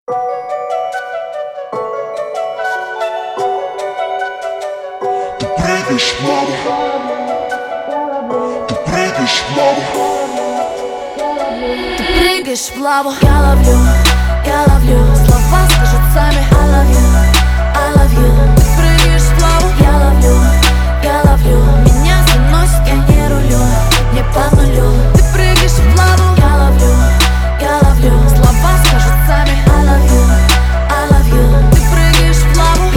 Ты прыгаешь, мама. Ты прыгаешь, мама. Ты прыгаешь в лаву. Я ловлю. Слова скажут сами. I love you, I love you. Ты прыгаешь в лаву. Я ловлю. Меня заносит, я не рулю, не по нулю. Ты прыгаешь в лаву. Я ловлю. Слова скажут сами. I love you, I love you. Ты прыгаешь в лаву.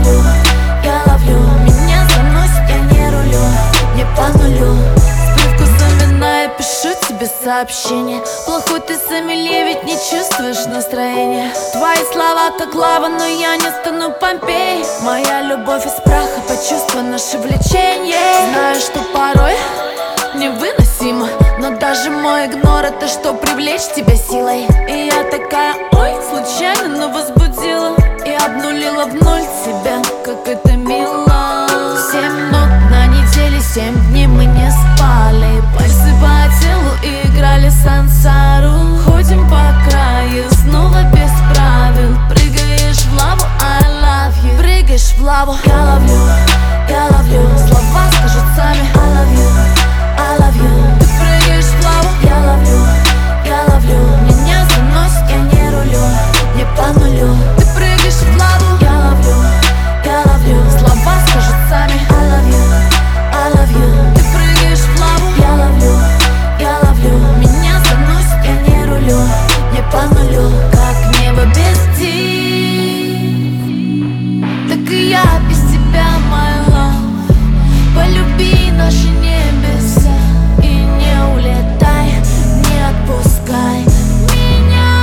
Я ловлю. Меня заносит, я не рулю, не по нулю. С привкусом вина я пишу тебе сообщение. Плохой ты сомелье, ведь не чувствуешь настроения. Твои слова как лава, но я не стану Помпей. Моя любовь из праха, почувствуй наше влечение. Знаю, что порой невыносимо, но даже мой игнор — это что, привлечь тебя силой. И я такая, ой, случайно, но возбудила и обнулила в ноль тебя, как это мило. 7 минут на неделе, 7 дней мы не спали. Пальцы по телу и играли сансару. Ходим по краю, снова без правил. Прыгаешь в лаву, I love you. Прыгаешь в лаву, я ловлю. Слова скажут сами, I love you, I love you. Ты прыгаешь в лаву, я ловлю. Меня заносит, я не рулю, не по нулю. Ты прыгаешь в лаву, я ловлю. Слова скажут сами, I love you, I love you. Ты прыгаешь в лаву, я ловлю. Меня заносит, я не рулю, не по нулю. Как небо без птиц, так и я без тебя, my love. Полюби наши небеса и не улетай, не отпускай меня.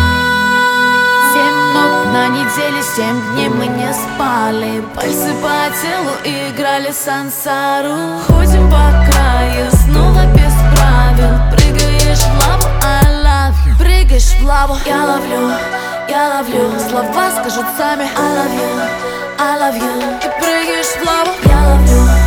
7 минут на неделе, 7 дней мы не спали. Пальцы по телу и играли сансару. Ходим по краю, снова без правил. Прыгаешь в лаву, I love you. Прыгаешь в лаву, я ловлю. Слова скажут сами, I love you, I love you. Ты прыгаешь в лаву, я ловлю.